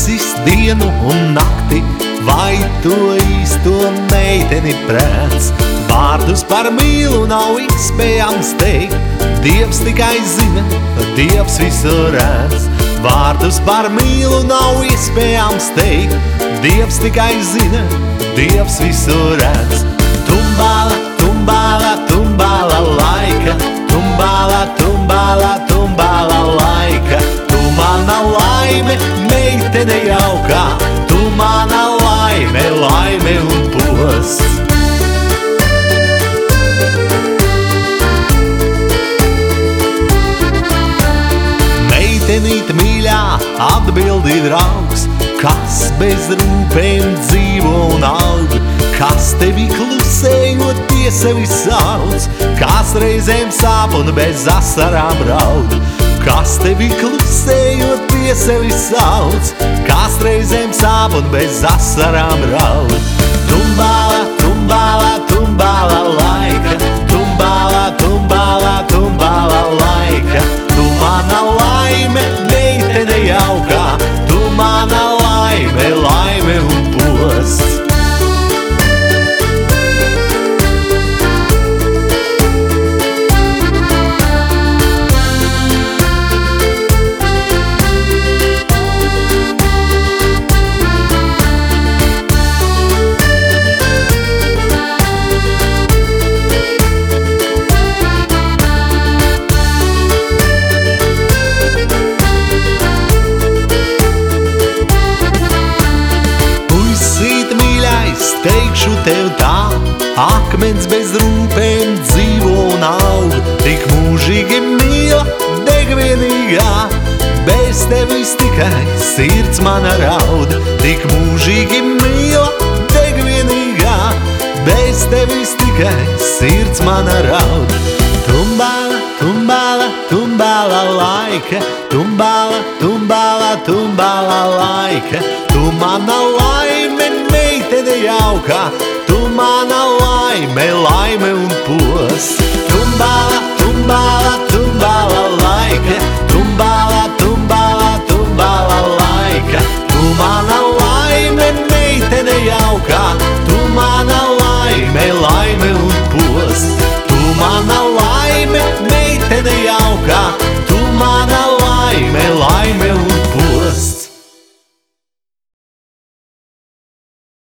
debesis dienu un nakti, vai to īsto meiteni prēc? Vārdus par mīlu nav iespējams teikt, Dievs tikai zina, Dievs visu redz. Vārdus par mīlu nav iespējams teikt, Dievs tikai zina, Dievs visu redz. Tumbala, tumbala, tumbala laika, tumbala, tumbala, tumbala laika. Tu mana laime, meitene jaukā, tu mana laime, laime un posts. Meitenīt mīļā, atbildi draugs, kas bez rūpēm dzīvo un aug, kas tevi klusējot pie sevi sauc, kas reizēm sāp un bez asarām raud, kas tevi klusējot pie sevi sauc, kas reizēm sāp un bez asarām raud. Tumbala, tumbala, tumbala laika, tumbala, tumbala, tumbala laika. Tu mana laime, meitene jaukā, tu mana laime, laime un posts. Teikšu tev tā, akmens bez rūpēm dzīvo un aug, tik mūžīgi mīla, degvienīgā, bez tevis tikai sirds mana raud. Tik mūžīgi mīla, degvienīgā, bez tevis tikai sirds mana raud. Tumbala, tumbala, tumbala laika, tumbala, tumbala, tumbala laika. Tu mana laime, meitene jaukā, tu mana laime, laime un posts. Tumbala, tumbala, tumbala laika,